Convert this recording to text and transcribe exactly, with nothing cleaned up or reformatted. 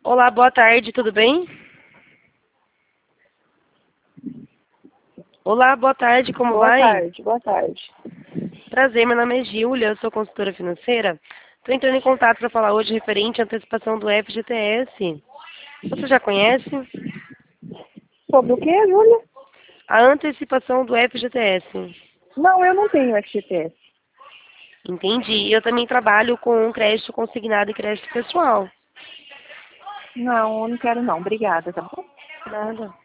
Olá, boa tarde, tudo bem? Olá, boa tarde, como Boa vai? tarde, boa tarde. Prazer, meu nome é Giulia, eu sou consultora financeira. Estou entrando em contato para falar hoje referente à antecipação do F G T S. Você já conhece? Sobre o que, Júlia? A antecipação do F G T S. Não, eu não tenho F G T S. Entendi. Eu também trabalho com crédito consignado e crédito pessoal. Não, eu não quero não. Obrigada, tá bom? Nada.